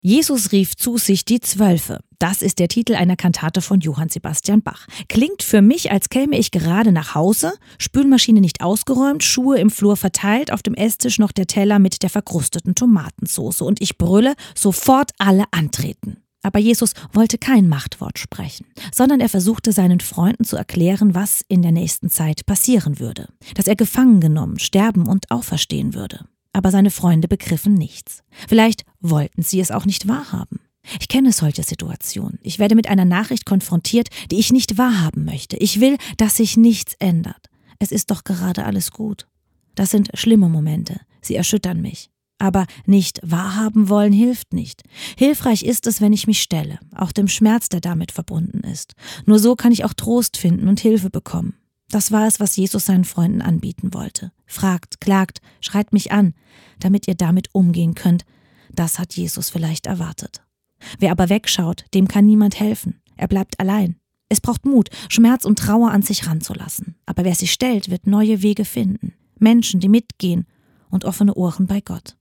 Jesus rief zu sich die Zwölfe. Das ist der Titel einer Kantate von Johann Sebastian Bach. Klingt für mich, als käme ich gerade nach Hause, Spülmaschine nicht ausgeräumt, Schuhe im Flur verteilt, auf dem Esstisch noch der Teller mit der verkrusteten Tomatensauce und ich brülle, sofort alle antreten. Aber Jesus wollte kein Machtwort sprechen, sondern er versuchte seinen Freunden zu erklären, was in der nächsten Zeit passieren würde. Dass er gefangen genommen, sterben und auferstehen würde. Aber seine Freunde begriffen nichts. Vielleicht wollten sie es auch nicht wahrhaben. Ich kenne solche Situationen. Ich werde mit einer Nachricht konfrontiert, die ich nicht wahrhaben möchte. Ich will, dass sich nichts ändert. Es ist doch gerade alles gut. Das sind schlimme Momente. Sie erschüttern mich. Aber nicht wahrhaben wollen hilft nicht. Hilfreich ist es, wenn ich mich stelle, auch dem Schmerz, der damit verbunden ist. Nur so kann ich auch Trost finden und Hilfe bekommen. Das war es, was Jesus seinen Freunden anbieten wollte. Fragt, klagt, schreit mich an, damit ihr damit umgehen könnt. Das hat Jesus vielleicht erwartet. Wer aber wegschaut, dem kann niemand helfen. Er bleibt allein. Es braucht Mut, Schmerz und Trauer an sich ranzulassen. Aber wer sich stellt, wird neue Wege finden. Menschen, die mitgehen und offene Ohren bei Gott.